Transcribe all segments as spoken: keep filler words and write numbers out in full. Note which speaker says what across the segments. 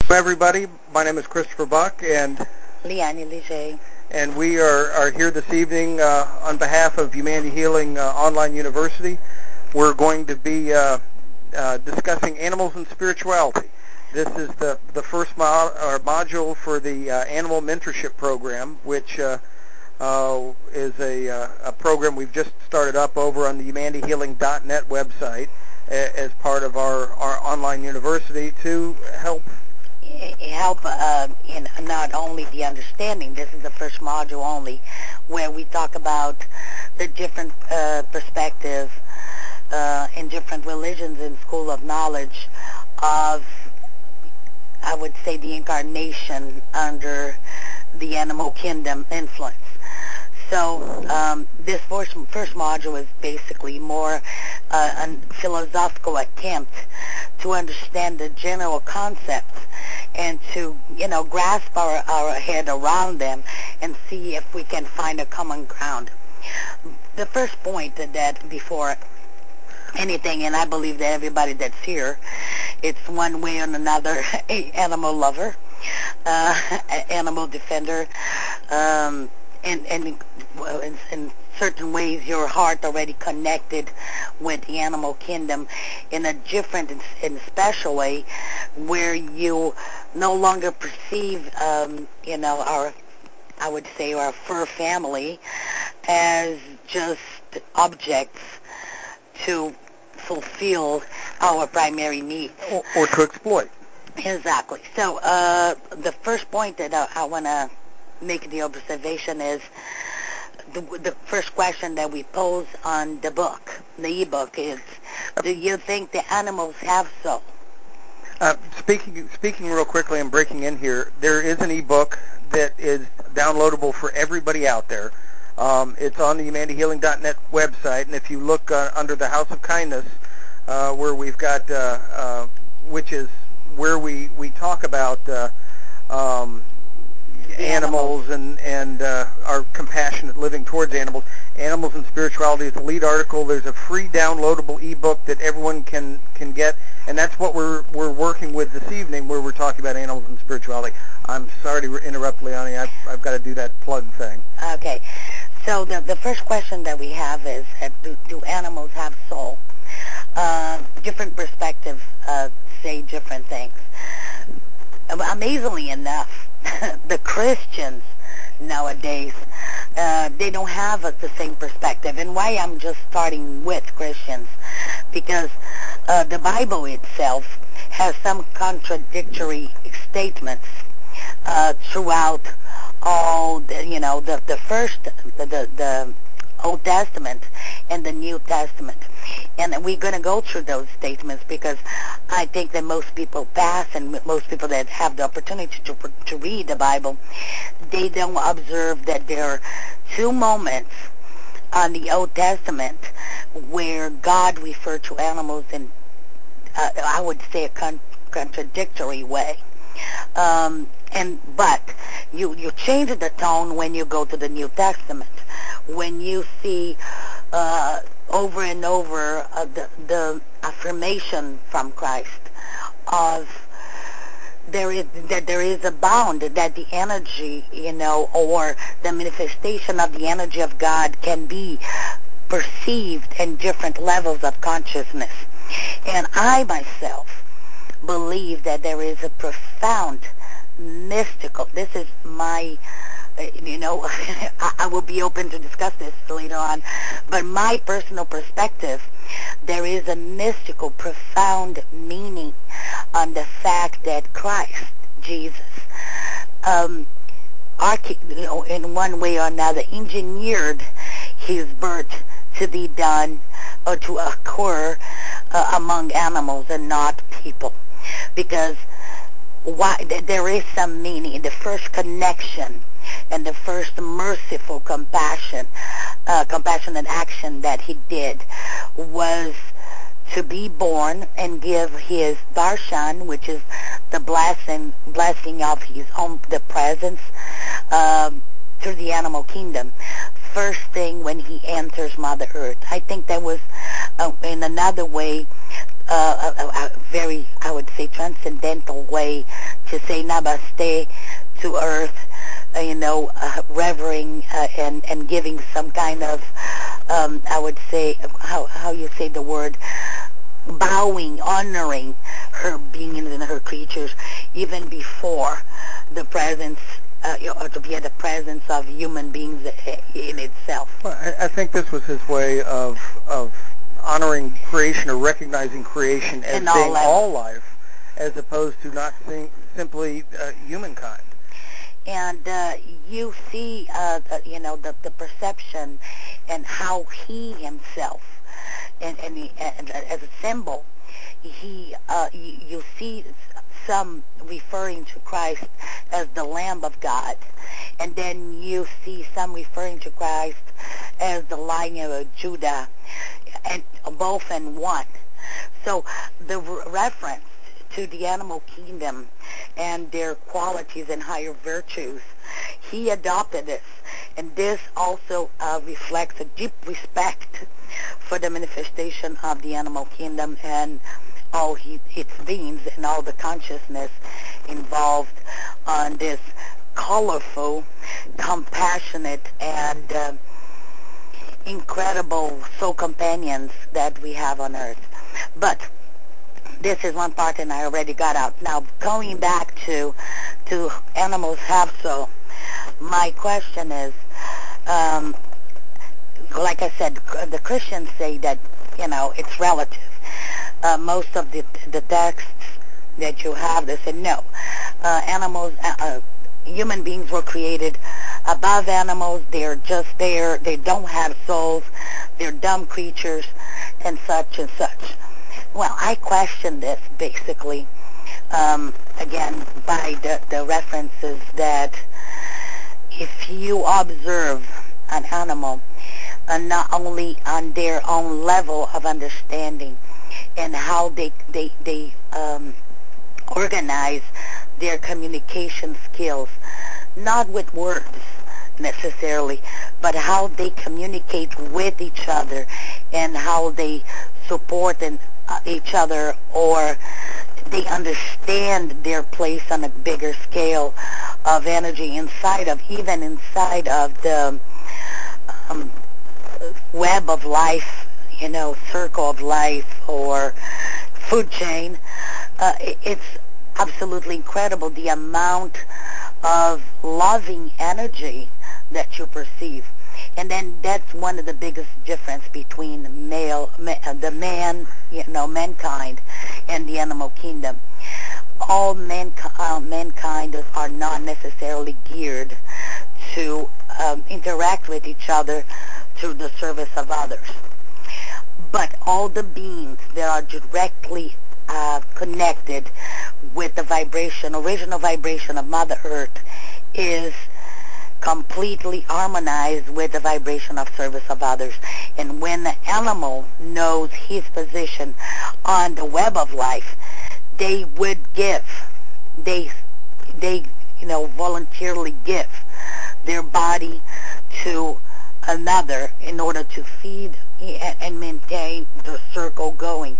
Speaker 1: Everybody, my name is Christopher Buck, and
Speaker 2: Liane Leger.
Speaker 1: and we are, are here this evening uh, on behalf of Humanity Healing uh, Online University. We're going to be uh, uh, discussing animals and spirituality. This is the, the first mo- or module for the uh, Animal Mentorship Program, which uh, uh, is a, uh, a program we've just started up over on the humanity healing dot net website a- as part of our, our online university to help
Speaker 2: help uh, in not only the understanding, this is the first module only, where we talk about the different uh, perspectives uh, in different religions and school of knowledge of, I would say, the incarnation under the animal kingdom influence. So um, this first, first module is basically more uh, a philosophical attempt to understand the general concepts and to, you know, grasp our, our head around them and see if we can find a common ground. The first point that, that before anything, and I believe that everybody that's here, it's one way or another a animal lover, uh, animal defender, um, and, and well, in, in certain ways your heart already connected with the animal kingdom in a different and, and special way where you no longer perceive, um, you know, our, I would say, our fur family as just objects to fulfill our primary needs.
Speaker 1: or, or to exploit.
Speaker 2: Exactly. So uh, the first point that I, I want to make the observation is the, the first question that we pose on the book, the ebook, is, do you think the animals have soul?
Speaker 1: Uh, speaking speaking real quickly and breaking in here, there is an ebook that is downloadable for everybody out there. Um, it's on the humanity healing dot net website, and if you look uh, under the House of Kindness, uh, where we've got, uh, uh, which is where we, we talk about uh, um, animals and, and uh, our compassionate living towards animals. Animals and Spirituality is the lead article. There's a free downloadable ebook that everyone can, can get, and that's what we're we're working with this evening, where we're talking about animals and spirituality. I'm sorry to interrupt, Leonie. I've, I've got to do that plug thing.
Speaker 2: Okay. So the, the first question that we have is, uh, do, do animals have soul? Uh, different perspectives uh, say different things. Amazingly enough, the Christians nowadays, uh, they don't have a, the same perspective. And why I'm just starting with Christians, because uh, the Bible itself has some contradictory statements uh, throughout all, the, you know, the, the first, the, the, the Old Testament and the New Testament. And we're going to go through those statements because I think that most people pass, and most people that have the opportunity to, to read the Bible, they don't observe that there are two moments on the Old Testament where God referred to animals in, uh, I would say, a con- contradictory way. Um, and but you you change the tone when you go to the New Testament, when you see uh, over and over uh, the, the affirmation from Christ of there is that there is a bound, that the energy, you know, or the manifestation of the energy of God can be perceived in different levels of consciousness. And I myself believe that there is a profound mystical, this is my, uh, you know, I, I will be open to discuss this later on, but my personal perspective, there is a mystical, profound meaning on the fact that Christ, Jesus, um, archi- you know, in one way or another, engineered his birth to be done or to occur uh, among animals and not people. Because why, there is some meaning in the first connection and the first merciful compassion, uh, compassionate action that he did was to be born and give his darshan, which is the blessing, blessing of his own, the presence, um, through the animal kingdom. First thing when he enters Mother Earth. I think that was, uh, in another way, uh, a, a, a very, I would say, transcendental way to say namaste to earth, uh, you know, uh, revering uh, and, and giving some kind of, um, I would say, how, how you say the word, bowing, honoring her beings and her creatures, even before the presence, uh, or to be at the presence of human beings in itself.
Speaker 1: Well, I, I think this was his way of of honoring creation or recognizing creation as
Speaker 2: In all
Speaker 1: being
Speaker 2: levels.
Speaker 1: all life, as opposed to not seeing simply uh, humankind.
Speaker 2: And uh, you see, uh, the, you know, the, the perception and how he himself, and, and, he, and as a symbol, he, uh, you, you see some referring to Christ as the Lamb of God, and then you see some referring to Christ as the Lion of Judah, and both in one. So the re- reference to the animal kingdom and their qualities and higher virtues, he adopted this. And this also uh, reflects a deep respect for the manifestation of the animal kingdom and all he, its beings and all the consciousness involved on this colorful, compassionate, and uh, incredible soul companions that we have on earth. But this is one part, and I already got out. Now, going back to to animals have soul, my question is, um, like I said, the Christians say that, you know, it's relative. Uh, most of the the texts that you have, they say no. Uh, animals, uh, uh, human beings were created above animals. They're just there. They don't have souls. They're dumb creatures, and such and such. Well, I question this basically, um, again, by the, the references that if you observe an animal, uh, not only on their own level of understanding and how they, they, they um, organize their communication skills, not with words necessarily, but how they communicate with each other and how they support and uh, each other, or they understand their place on a bigger scale of energy inside of, even inside of the um, web of life, you know, circle of life or food chain. Uh, it, it's absolutely incredible the amount of loving energy that you perceive. And then that's one of the biggest difference between male, ma- the man, you know, mankind and the animal kingdom. All manki- uh, mankind are not necessarily geared to um, interact with each other through the service of others. But all the beings that are directly uh, connected with the vibration, original vibration of Mother Earth, is completely harmonized with the vibration of service of others. And when the animal knows his position on the web of life, they would give. They, they, you know, voluntarily give their body to another in order to feed and maintain the circle going.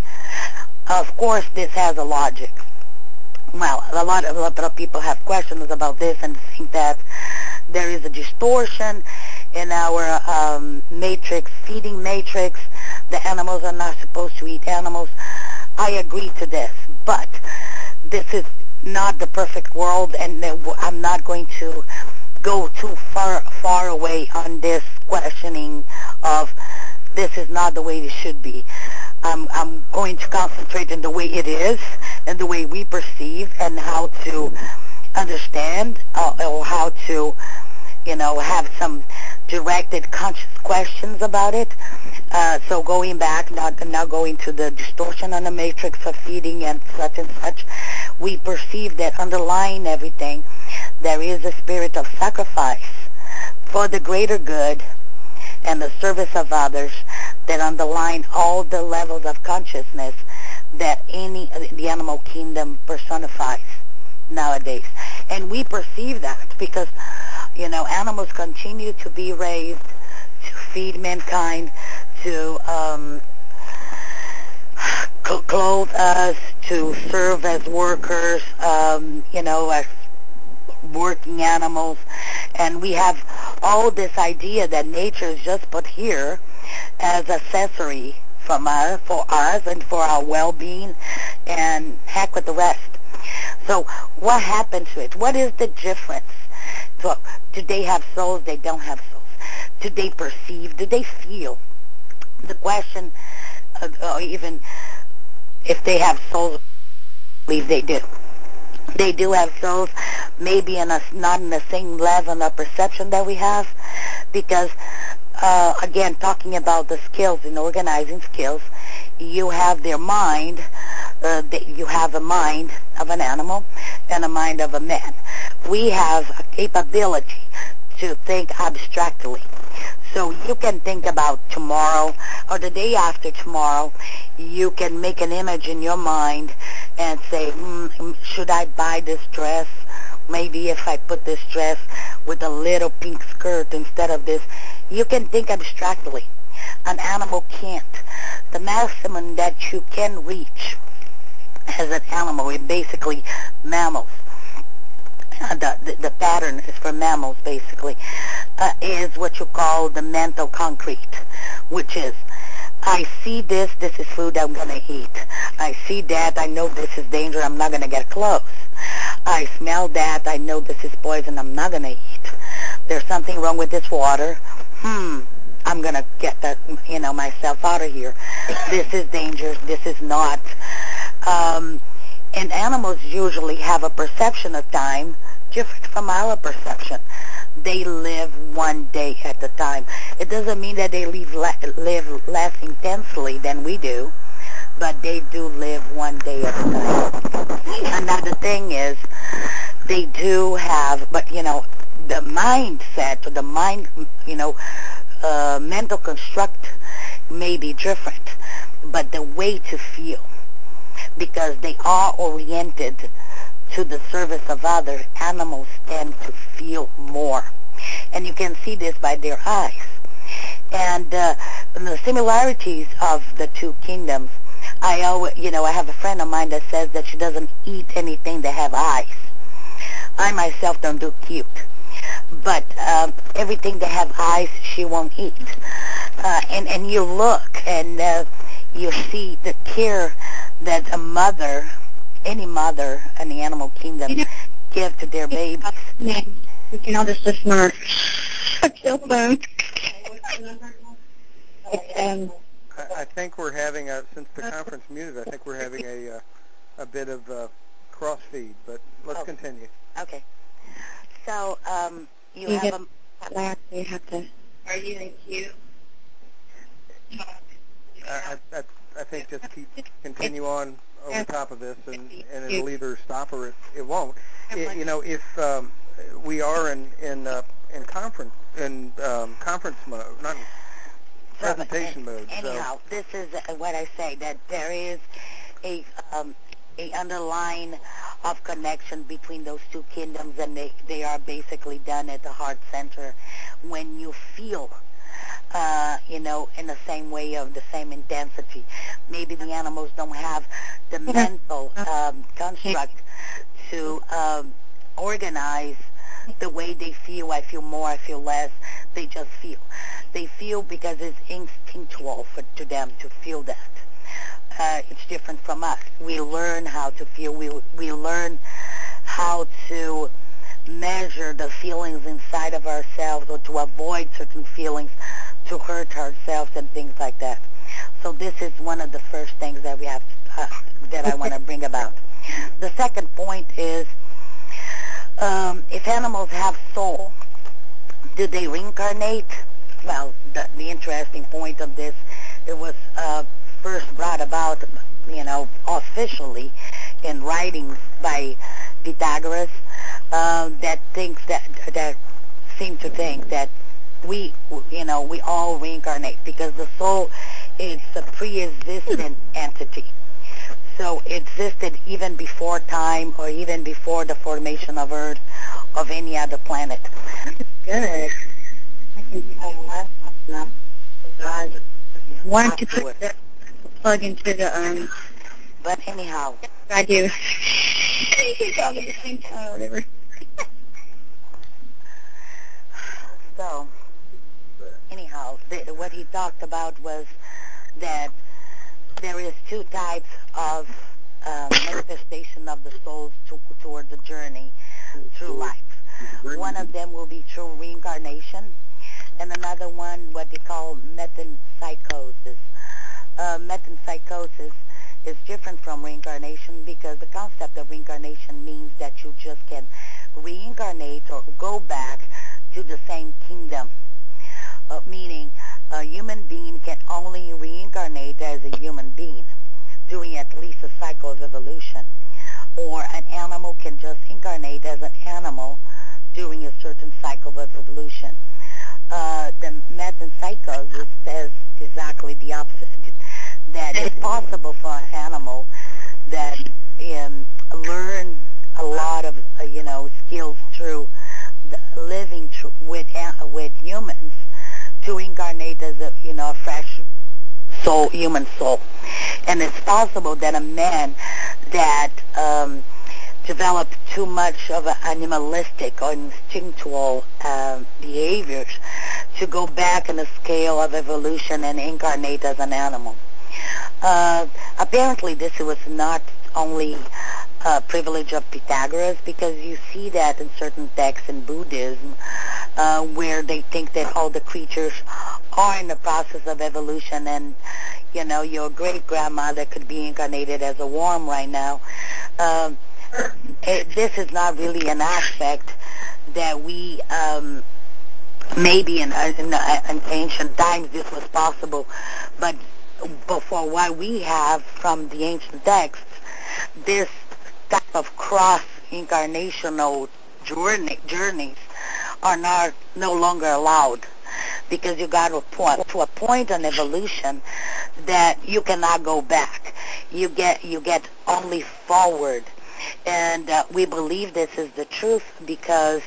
Speaker 2: Of course, this has a logic. Well, a lot, of, a lot of people have questions about this and think that there is a distortion in our um, matrix, feeding matrix. The animals are not supposed to eat animals. I agree to this, but this is not the perfect world, and I'm not going to go too far far away on this questioning of this is not the way it should be. I'm, I'm going to concentrate on the way it is and the way we perceive and how to understand uh, or how to, you know, have some directed conscious questions about it. Uh, so going back, not now going to the distortion on the matrix of feeding and such and such, we perceive that underlying everything, there is a spirit of sacrifice for the greater good and the service of others that underline all the levels of consciousness that any the animal kingdom personifies nowadays. And we perceive that because, you know, animals continue to be raised to feed mankind, to um, cl- clothe us, to serve as workers, um, you know, as working animals. And we have all this idea that nature is just put here as accessory from us, for us and for our well-being, and heck with the rest. So what happened to it? What is the difference? So do they have souls? They don't have souls. Do they perceive? Do they feel? The question, uh, or even if they have souls, I believe they do. They do have souls, maybe in a, not in the same level of perception that we have, because, uh, again, talking about the skills and organizing skills, you have their mind, uh, they, you have a mind of an animal and a mind of a man. We have a capability to think abstractly. So you can think about tomorrow or the day after tomorrow. You can make an image in your mind and say, hmm, should I buy this dress? Maybe if I put this dress with a little pink skirt instead of this. You can think abstractly. An animal can't. The maximum that you can reach as an animal is basically mammals. Uh, the, the, the pattern is for mammals, basically, uh, is what you call the mental concrete, which is, I see this, this is food I'm going to eat. I see that, I know this is danger, I'm not going to get close. I smell that, I know this is poison, I'm not going to eat. There's something wrong with this water. Hmm, I'm going to get that, you know, myself out of here. This is dangerous, this is not. Um, and animals usually have a perception of time different from our perception. They live one day at a time. It doesn't mean that they live, le- live less intensely than we do, but they do live one day at a time. Another thing is they do have, but you know, the mindset, the mind, you know, uh, mental construct may be different, but the way to feel, because they are oriented to the service of others, animals tend to feel more. And you can see this by their eyes. And uh, the similarities of the two kingdoms, I always, you know, I have a friend of mine that says that she doesn't eat anything that have eyes. I myself don't do cute. But um, everything that have eyes, she won't eat. Uh, and, and you look and uh, you see the care that a mother, any mother in the animal kingdom,
Speaker 3: You know,
Speaker 2: give to their babies.
Speaker 3: names. We can all just listen our cell phone. It's, um,
Speaker 1: I, I think we're having a, since the conference muted, I think we're having a uh, a bit of uh, cross feed, but let's
Speaker 2: Oh.
Speaker 1: continue.
Speaker 2: Okay. So um, you
Speaker 3: you
Speaker 2: have
Speaker 3: get
Speaker 2: a...
Speaker 3: last, you have to. Are you in queue?
Speaker 1: I, I, I think just keep continue on over top of this, and, and it'll either stop or it, it won't. It, you know, if um, we are in in uh, in conference in um, conference mode, not in presentation
Speaker 2: so,
Speaker 1: mode.
Speaker 2: Anyhow,
Speaker 1: So.
Speaker 2: this is uh, what I say, that there is a um, a underlying of connection between those two kingdoms, and they, they are basically done at the heart center. When you feel, uh, you know, in the same way, of the same intensity. Maybe the animals don't have the mental um, construct to um, organize the way they feel. I feel more, I feel less. They just feel. They feel because it's instinctual for, to them to feel that. Uh, it's different from us. We learn how to feel. We, we learn how to measure the feelings inside of ourselves, or to avoid certain feelings, to hurt ourselves and things like that. So this is one of the first things that we have to, uh, that I want to bring about. The second point is, um, if animals have soul, do they reincarnate? Well, the, the interesting point of this, it was uh, first brought about, you know, officially in writings by Pythagoras, uh, that thinks that that seem to think that we, you know, we all reincarnate, because the soul is a pre-existent entity. So it existed even before time, or even before the formation of Earth, of any other planet.
Speaker 3: Good. I can see how your laptop's not.
Speaker 2: Uh,
Speaker 3: Why don't you
Speaker 2: afterwards.
Speaker 3: put the plug into the um
Speaker 2: But anyhow.
Speaker 3: I do. You talk at the same time or whatever.
Speaker 2: So, anyhow, the, what he talked about was that there is two types of um, manifestation of the souls to, toward the journey through life. One of them will be through reincarnation, and another one what they call metempsychosis. Uh, metempsychosis is different from reincarnation because the concept of reincarnation means that you just can reincarnate or go back to the same kingdom, uh, meaning a human being can only reincarnate as a human being during at least a cycle of evolution, or an animal can just incarnate as an animal during a certain cycle of evolution. Uh, the metempsychosis says exactly the opposite, that it's possible for an animal that um, learn a lot of uh, you know skills through the living tr- with uh, with humans to incarnate as a you know a fresh soul, human soul, and it's possible that a man that um, developed too much of an animalistic or instinctual um, behaviors to go back in the scale of evolution and incarnate as an animal. Uh, apparently, this was not only a privilege of Pythagoras, because you see that in certain texts in Buddhism, uh, where they think that all the creatures are in the process of evolution, and you know, your great grandmother could be incarnated as a worm right now. Um, it, this is not really an aspect that we um, maybe in, in, in ancient times this was possible, but before what we have from the ancient texts, this type of cross-incarnational journey, journeys are not no longer allowed, because you got to a point to a point in evolution that you cannot go back. You get you get only forward, and uh, we believe this is the truth because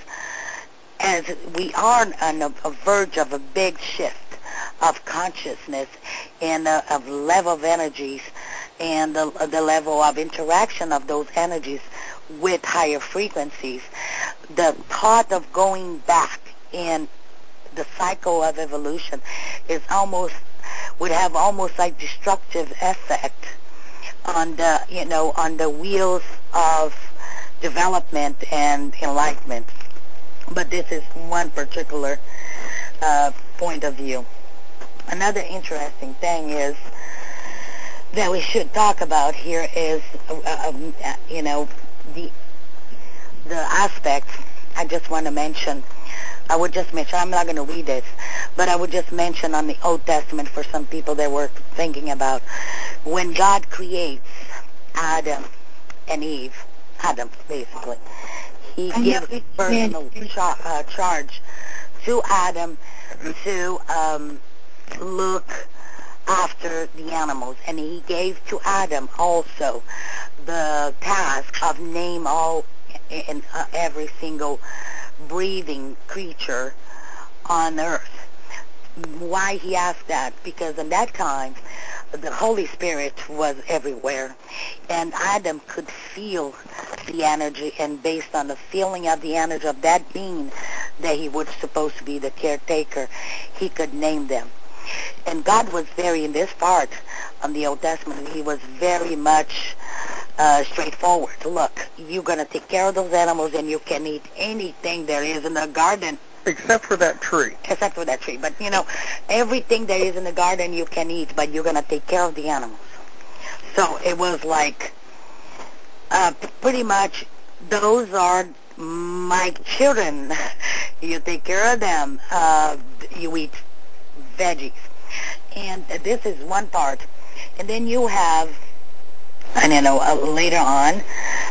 Speaker 2: as we are on a, a verge of a big shift of consciousness and uh, of level of energies and the, the level of interaction of those energies with higher frequencies, the thought of going back in the cycle of evolution is almost would have almost like destructive effect on the you know on the wheels of development and enlightenment. But this is one particular uh, point of view. Another interesting thing is that we should talk about here is uh, um, uh, you know the the aspects. I just want to mention. I would just mention, I'm not going to read this, but I would just mention on the Old Testament for some people that were thinking about, when God creates Adam and Eve, Adam basically, he gives personal char- uh, charge to Adam to um, look after the animals, and he gave to Adam also the task of name all in uh, every single breathing creature on earth. Why he asked that? Because in that time, the Holy Spirit was everywhere, and Adam could feel the energy, and based on the feeling of the energy of that being that he was supposed to be the caretaker, he could name them. And God was very, in this part of the Old Testament, he was very much Uh, straightforward. Look, you're going to take care of those animals, and you can eat anything there is in the garden.
Speaker 1: Except for that tree.
Speaker 2: Except for that tree. But, you know, everything there is in the garden you can eat, but you're going to take care of the animals. So it was like, uh, pretty much, those are my children. You take care of them. Uh, you eat veggies. And this is one part. And then you have... And you know, uh, later on,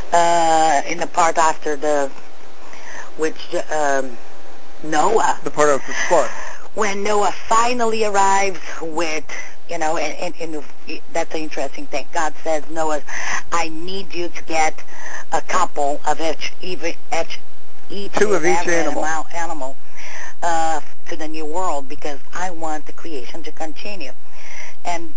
Speaker 2: uh, in the part after the, which um, Noah,
Speaker 1: the part of the flood,
Speaker 2: when Noah finally arrives with, you know, and, and, and that's an interesting thing. God says, Noah, I need you to get a couple of each, each, each
Speaker 1: two of each animal,
Speaker 2: animal uh, to the new world, because I want the creation to continue. And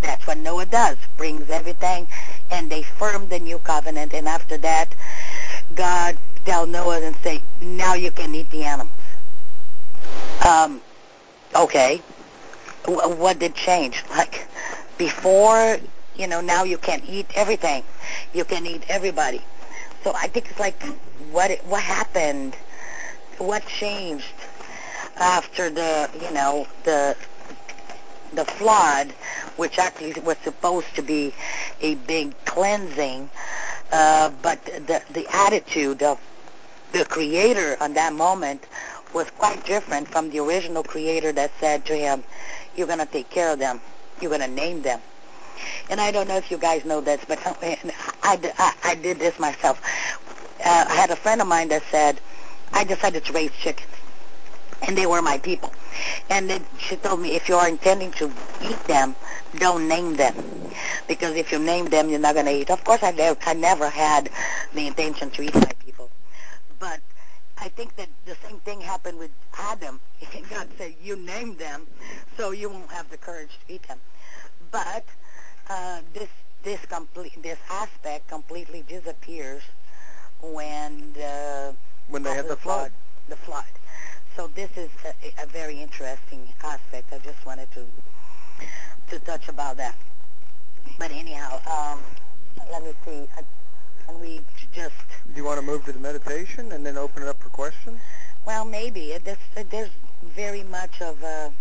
Speaker 2: that's what Noah does, brings everything, and they firm the new covenant, and after that, God tell Noah and say, now you can eat the animals. Um, okay. W- what did change? Like, before, you know, now you can eat everything. You can eat everybody. So I think it's like, what what happened? What changed after the, you know, the the flood, which actually was supposed to be a big cleansing, uh, but the the attitude of the Creator on that moment was quite different from the original Creator that said to him, you're going to take care of them. You're going to name them. And I don't know if you guys know this, but I, I, I did this myself. Uh, I had a friend of mine that said, I decided to raise chickens, and they were my people. And then she told me, if you are intending to eat them, don't name them. Because if you name them, you're not going to eat. Of course, I never, I never had the intention to eat my people. But I think that the same thing happened with Adam. God said, you name them, so you won't have the courage to eat them. But uh, this this complete this aspect completely disappears when the
Speaker 1: when they had the flood.
Speaker 2: The flood. So this is a, a very interesting aspect. I just wanted to to touch about that. But anyhow, um, let me see. I, Can we just...
Speaker 1: Do you want to move to the meditation and then open it up for questions?
Speaker 2: Well, maybe. There's, there's very much of a,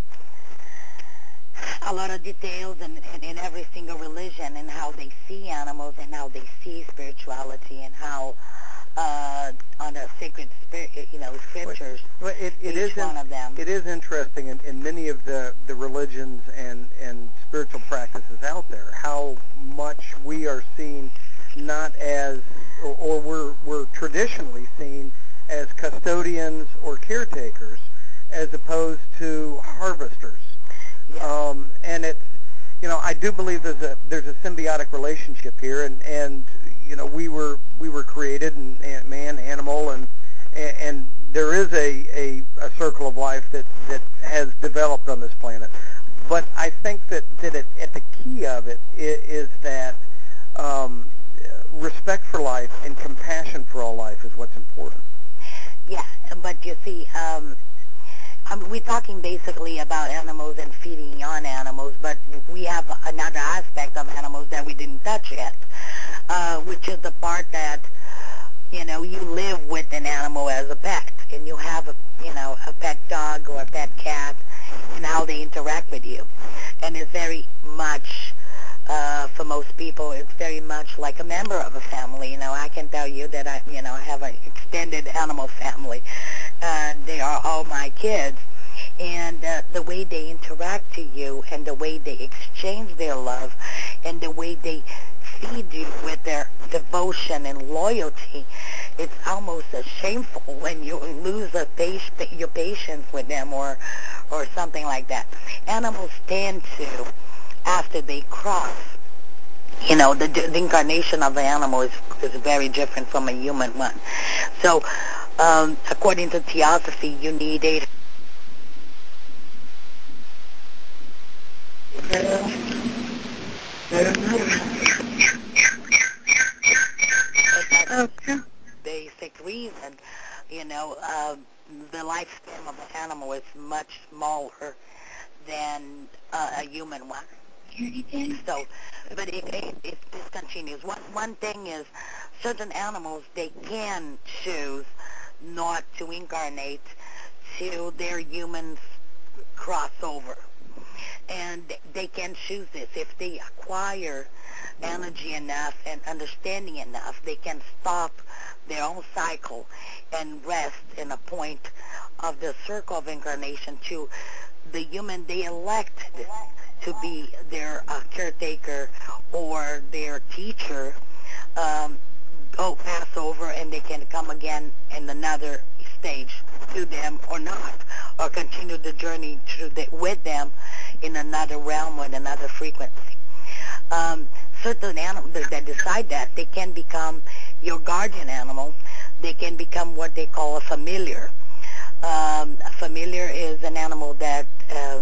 Speaker 2: a lot of details in, in, in every single religion and how they see animals and how they see spirituality and how uh, on the sacred spirit, you know, scriptures,
Speaker 1: well, it, it
Speaker 2: each
Speaker 1: is
Speaker 2: one
Speaker 1: in,
Speaker 2: of them.
Speaker 1: It is interesting in, in many of the, the religions and, and spiritual practices out there how much we are seen not as, or, or we're, we're traditionally seen as custodians or caretakers as opposed to harvesters.
Speaker 2: Yes.
Speaker 1: Um, and it's, you know, I do believe there's a there's a symbiotic relationship here, and, and you know, we were we were created, and, and man, animal, and and there is a, a, a circle of life that, that has developed on this planet. But I think that, that it, at the key of it is, is that um, respect for life and compassion for all life is what's important.
Speaker 2: Yeah, but you see, um, I mean, we're talking basically about animals and feeding on animals, but we have another aspect of animals that we didn't touch yet, uh, which is the part that, you know, you live with an animal as a pet, and you have a, you know, a pet dog or a pet cat, and how they interact with you. And it's very much, uh, for most people, it's very much like a member of a family. You know, I can tell you that I, you know, I have an extended animal family. Uh, they are all my kids. And uh, the way they interact to you and the way they exchange their love and the way they feed you with their devotion and loyalty, it's almost uh, shameful when you lose a pac- your patience with them or, or something like that. Animals tend to, after they cross, you know, the, the incarnation of the animal is, is very different from a human one. So, um, according to Theosophy, you need eight.
Speaker 3: Okay.
Speaker 2: Basic reason, you know, uh, the lifespan of an animal is much smaller than uh, a human one. So, but if, if, if this continues, one, one thing is certain animals, they can choose not to incarnate till their humans cross over. And they can choose this. If they acquire energy enough and understanding enough, they can stop their own cycle and rest in a point of the circle of incarnation to the human they elected to be their uh, caretaker or their teacher, um, go pass over, and they can come again in another stage to them or not, or continue the journey through the, with them in another realm or in another frequency. Um, certain animals that decide that, they can become your guardian animal. They can become what they call a familiar. Um, a familiar is an animal that uh,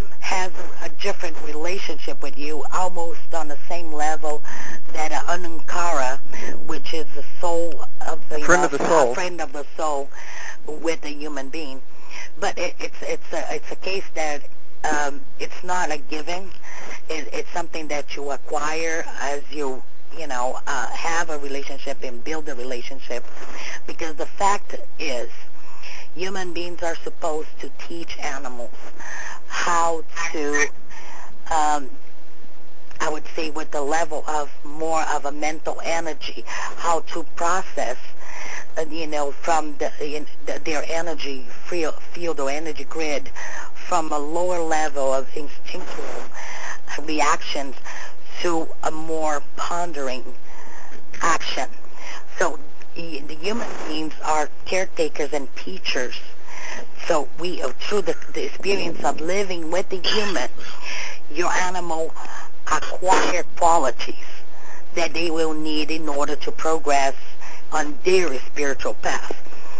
Speaker 2: has a different relationship with you, almost on the same level that an ankara, which is the soul of the, you
Speaker 1: friend
Speaker 2: know,
Speaker 1: of the soul,
Speaker 2: a friend of the soul with a human being. But it, it's it's a it's a case that um, it's not a giving. It, it's something that you acquire as you you know uh, have a relationship and build a relationship. Because the fact is, human beings are supposed to teach animals how to, um, I would say, with the level of more of a mental energy, how to process, uh, you know, from the, in, the, their energy field, field or energy grid from a lower level of instinctual reactions to a more pondering action. So the, the human beings are caretakers and teachers. So we, uh, through the, the experience of living with the human, your animal acquire qualities that they will need in order to progress on their spiritual path.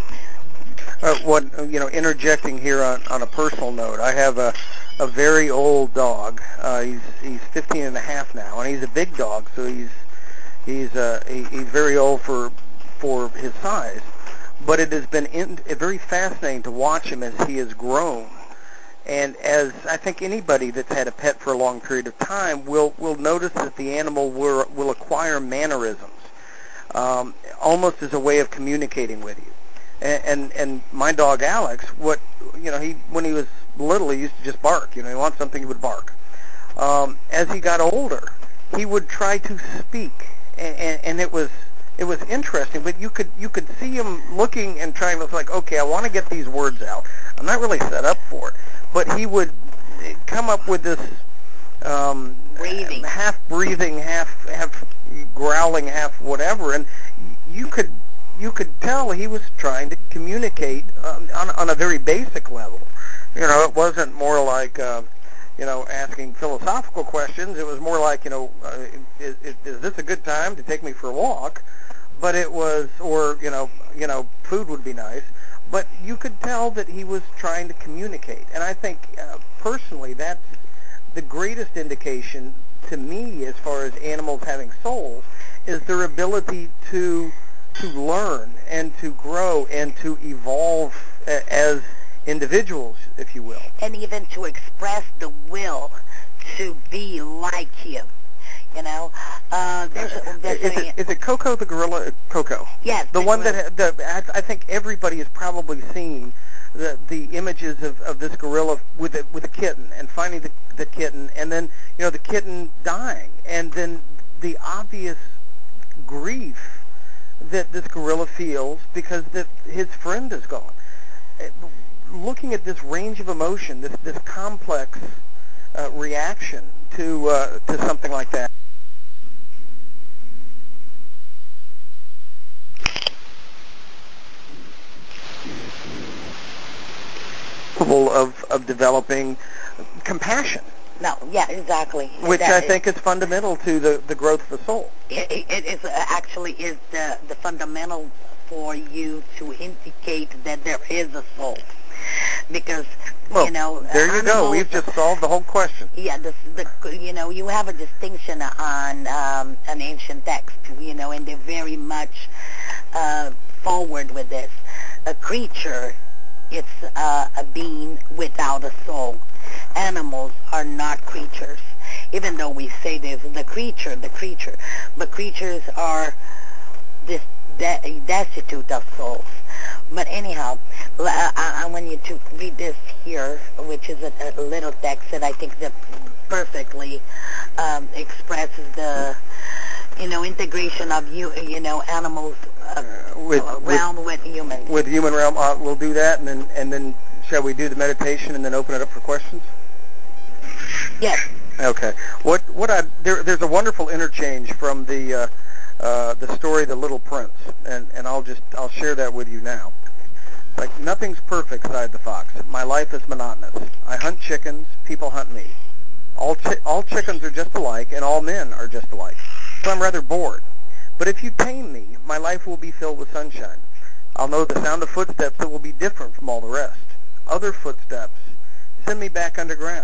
Speaker 1: Uh, what you know, interjecting here on, on a personal note, I have a a very old dog. Uh, he's he's fifteen and a half now, and he's a big dog, so he's he's uh, he, he's very old for for his size. But it has been in, very fascinating to watch him as he has grown. And as I think anybody that's had a pet for a long period of time will will notice that the animal will will acquire mannerisms, um, almost as a way of communicating with you. And, and and my dog Alex, what you know, he when he was little, he used to just bark. You know, he wants something, he would bark. Um, as he got older, he would try to speak, and, and, and it was it was interesting. But you could you could see him looking and trying to like, okay, I want to get these words out. I'm not really set up for it. But he would come up with this um,
Speaker 2: breathing,
Speaker 1: half breathing, half half growling, half whatever, and you could you could tell he was trying to communicate um, on on a very basic level. You know, it wasn't more like uh, you know asking philosophical questions. It was more like you know, uh, is, is this a good time to take me for a walk? But it was, or you know, you know, food would be nice. But you could tell that he was trying to communicate, and I think uh, personally that's the greatest indication to me as far as animals having souls is their ability to to learn and to grow and to evolve a, as individuals, if you will.
Speaker 2: And even to express the will to be like you. You know, uh, there's, a, there's
Speaker 1: is,
Speaker 2: a,
Speaker 1: it, is it Coco the gorilla? Coco.
Speaker 2: Yes,
Speaker 1: the,
Speaker 2: the
Speaker 1: one
Speaker 2: gorilla.
Speaker 1: that the, I, I think everybody has probably seen the the images of, of this gorilla with a, with a kitten and finding the the kitten and then you know the kitten dying and then the obvious grief that this gorilla feels because that his friend is gone. Looking at this range of emotion, this this complex uh, reaction to uh, to something like that. Of, of developing compassion.
Speaker 2: No, yeah, exactly.
Speaker 1: Which
Speaker 2: that,
Speaker 1: I think is fundamental to the, the growth of the soul.
Speaker 2: It, it, it is, uh, actually is the, the fundamental for you to indicate that there is a soul. Because,
Speaker 1: well,
Speaker 2: you know...
Speaker 1: there you go. We've just solved the whole question.
Speaker 2: Yeah, the, the, you know, you have a distinction on um, an ancient text, you know, and they're very much uh, forward with this. A creature, it's uh, a being without a soul. Animals are not creatures, even though we say there's the creature, the creature. But creatures are this de- destitute of souls. But anyhow, I, I want you to read this here, which is a, a little text that I think that perfectly um, expresses the, you know, integration of you, you know, animals uh, with, realm with, with humans.
Speaker 1: With human realm, uh, we'll do that, and then and then shall we do the meditation and then open it up for questions?
Speaker 2: Yes.
Speaker 1: Okay. What what I there, there's a wonderful interchange from the uh, uh, the story The Little Prince, and and I'll just I'll share that with you now. Like, nothing's perfect, sighed the fox. My life is monotonous. I hunt chickens, people hunt me. All chi- all chickens are just alike, and all men are just alike. So I'm rather bored. But if you tame me, my life will be filled with sunshine. I'll know the sound of footsteps that will be different from all the rest. Other footsteps send me back underground.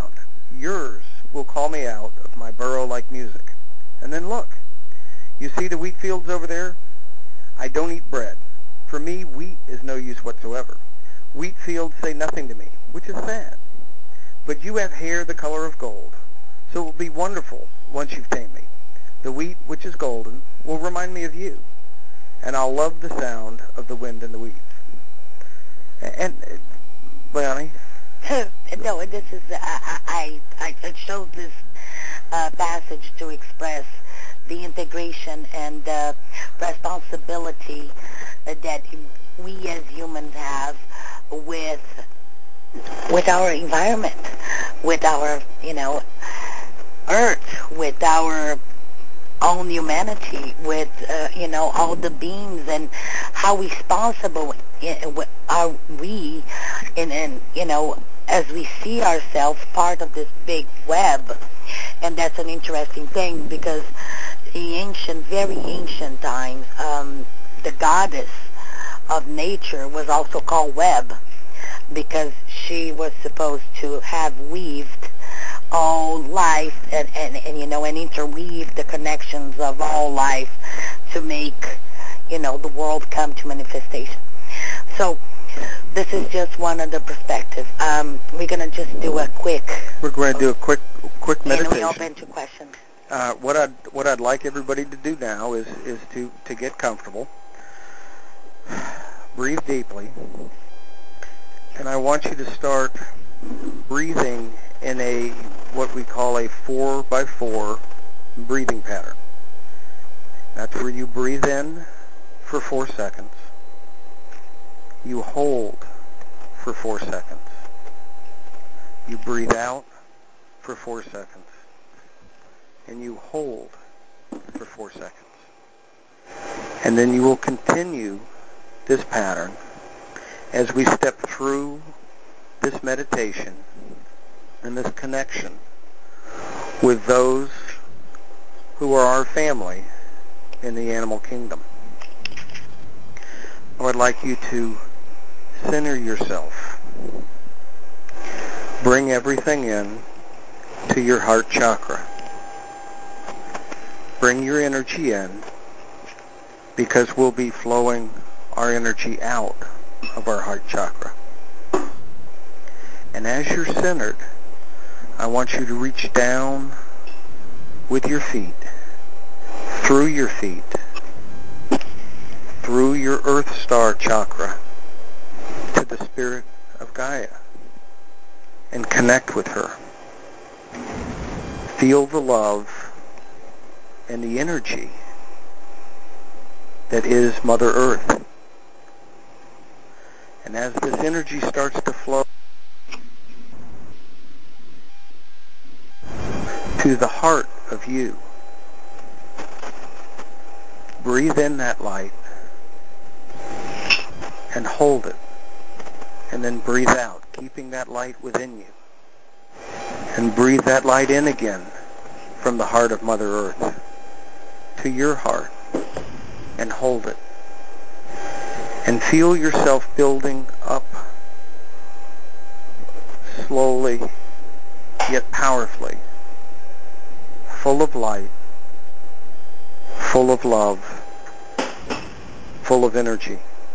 Speaker 1: yours will call me out of my burrow-like music. And then look, you see the wheat fields over there? I don't eat bread. For me, wheat is no use whatsoever. Wheat fields say nothing to me, which is sad. But you have hair the color of gold, so it will be wonderful once you've tamed me. The wheat, which is golden, will remind me of you, and I'll love the sound of the wind in the wheat. And, uh, Leonie?
Speaker 2: No, this is, I, I, I I chose this uh, passage to express the integration and uh, responsibility uh, that we as humans have with with our environment, with our, you know, earth, with our own humanity, with, uh, you know, all the beings, and how responsible are we in, in, you know, as we see ourselves part of this big web. And that's an interesting thing, because in ancient, very ancient times, um, the goddess of nature was also called Web, because she was supposed to have weaved all life and, and, and, you know, and interweave the connections of all life to make, you know, the world come to manifestation. So this is just one of the perspectives. Um, we're going to just do a quick...
Speaker 1: We're going to do a quick quick meditation.
Speaker 2: And we open to questions.
Speaker 1: Uh, what I'd, what I'd like everybody to do now is, is to, to get comfortable. Breathe deeply. And I want you to start breathing in a what we call a four by four breathing pattern. That's where you breathe in for four seconds. You hold for four seconds. You breathe out for four seconds. And you hold for four seconds. And then you will continue this pattern as we step through this meditation and this connection with those who are our family in the animal kingdom. I would like you to center yourself. Bring everything in to your heart chakra. Bring your energy in, because we'll be flowing our energy out of our heart chakra. And as you're centered, I want you to reach down with your feet, through your feet, through your Earth Star chakra, to the spirit of Gaia, and connect with her. Feel the love and the energy that is Mother Earth. And as this energy starts to flow to the heart of you, breathe in that light and hold it. And then breathe out, keeping that light within you. And breathe that light in again from the heart of Mother Earth to your heart, and hold it. And feel yourself building up slowly yet powerfully, full of light, full of love, full of energy.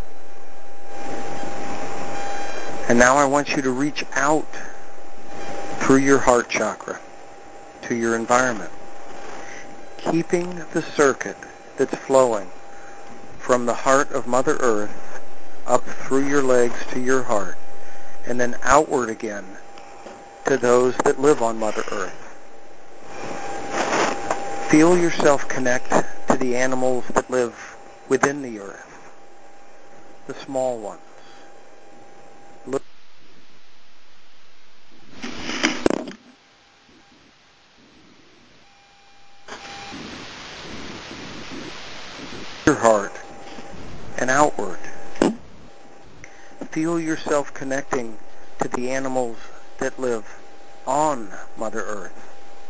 Speaker 1: And now I want you to reach out through your heart chakra to your environment, keeping the circuit that's flowing from the heart of Mother Earth up through your legs to your heart, and then outward again to those that live on Mother Earth. Feel yourself connect to the animals that live within the earth, the small ones. Look your heart and outward. Feel yourself connecting to the animals that live on Mother Earth,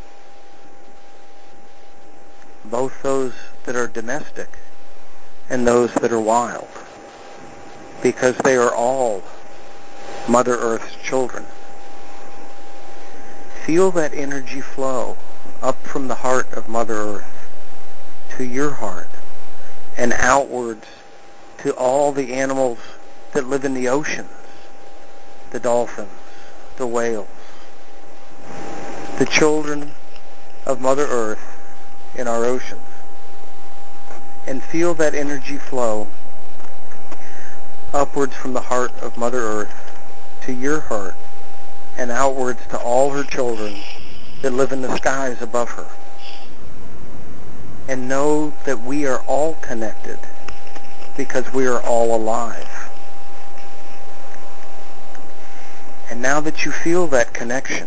Speaker 1: both those that are domestic and those that are wild, because they are all Mother Earth's children. feel that energy flow up from the heart of Mother Earth to your heart and outwards to all the animals that live in the oceans, the dolphins, the whales, the children of Mother Earth in our oceans. And feel that energy flow upwards from the heart of Mother Earth to your heart and outwards to all her children that live in the skies above her. And know that we are all connected because we are all alive. And now that you feel that connection,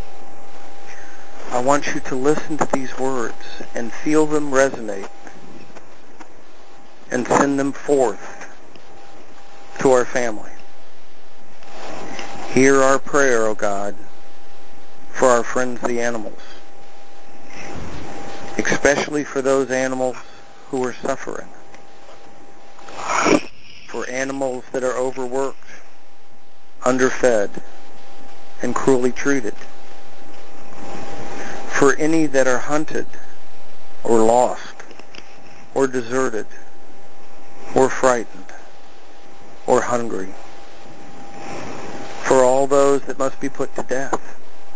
Speaker 1: I want you to listen to these words and feel them resonate and send them forth to our family. Hear our prayer, O God, for our friends the animals, especially for those animals who are suffering, for animals that are overworked, underfed, and cruelly treated, for any that are hunted or lost or deserted or frightened or hungry, for all those that must be put to death.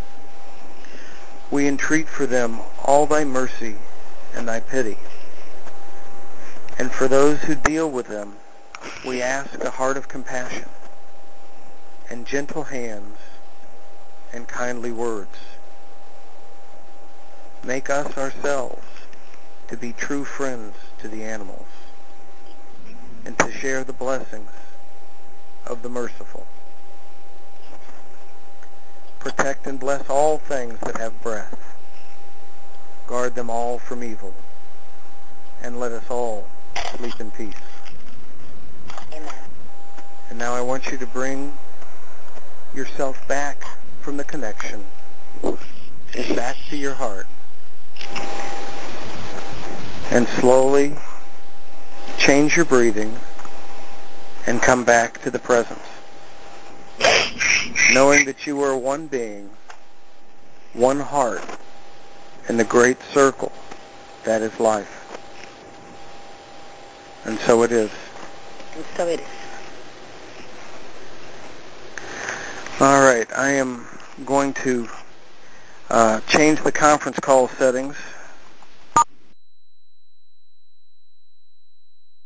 Speaker 1: We entreat for them all thy mercy and thy pity. And for those who deal with them, we ask a heart of compassion and gentle hands and kindly words. Make us ourselves to be true friends to the animals and to share the blessings of the merciful. Protect and bless all things that have breath. Guard them all from evil, and let us all sleep in peace.
Speaker 2: Amen.
Speaker 1: And now I want you to bring yourself back from the connection, back to your heart, and slowly change your breathing and come back to the present, knowing that you are one being, one heart, in the great circle that is life. And so it is.
Speaker 2: And so it is.
Speaker 1: All right, I am going to uh, change the conference call settings